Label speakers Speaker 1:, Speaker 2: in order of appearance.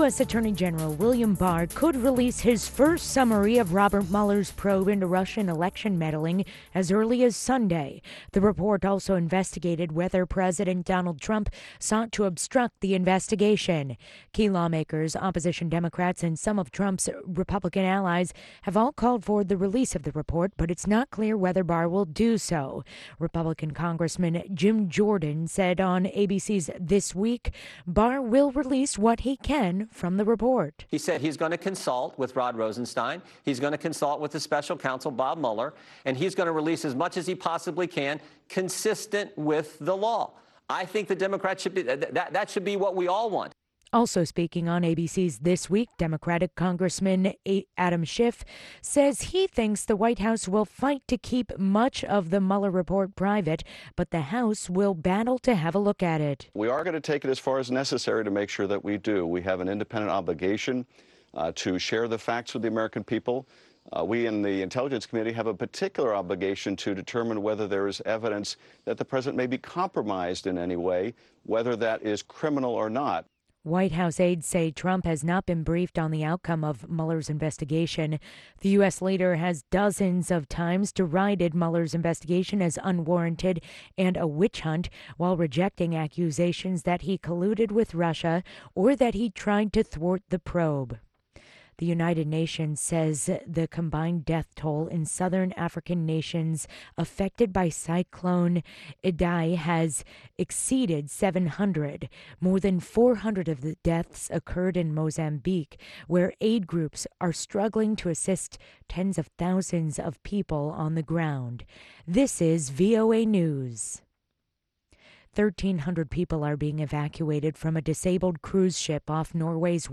Speaker 1: U.S. Attorney General William Barr could release his first summary of Robert Mueller's probe into Russian election meddling as early as Sunday. The report also investigated whether President Donald Trump sought to obstruct the investigation. Key lawmakers, opposition Democrats, and some of Trump's Republican allies have all called for the release of the report, but it's not clear whether Barr will do so. Republican Congressman Jim Jordan said on ABC's This Week, Barr will release what he can from the report.
Speaker 2: He said he's going to consult with Rod Rosenstein. He's going to consult with the special counsel, Bob Mueller, and he's going to release as much as he possibly can, consistent with the law. I think the Democrats should be, that should be what we all want.
Speaker 1: Also speaking on ABC's This Week, Democratic Congressman Adam Schiff says he thinks the White House will fight to keep much of the Mueller report private, but the House will battle to have a look at it.
Speaker 3: We are going to take it as far as necessary to make sure that we do. We have an independent obligation to share the facts with the American people. We in the Intelligence Committee have a particular obligation to determine whether there is evidence that the president may be compromised in any way, whether that is criminal or not.
Speaker 1: White House aides say Trump has not been briefed on the outcome of Mueller's investigation. The U.S. leader has dozens of times derided Mueller's investigation as unwarranted and a witch hunt, while rejecting accusations that he colluded with Russia or that he tried to thwart the probe. The United Nations says the combined death toll in southern African nations affected by Cyclone Idai has exceeded 700. More than 400 of the deaths occurred in Mozambique, where aid groups are struggling to assist tens of thousands of people on the ground. This is VOA News. 1,300 people are being evacuated from a disabled cruise ship off Norway's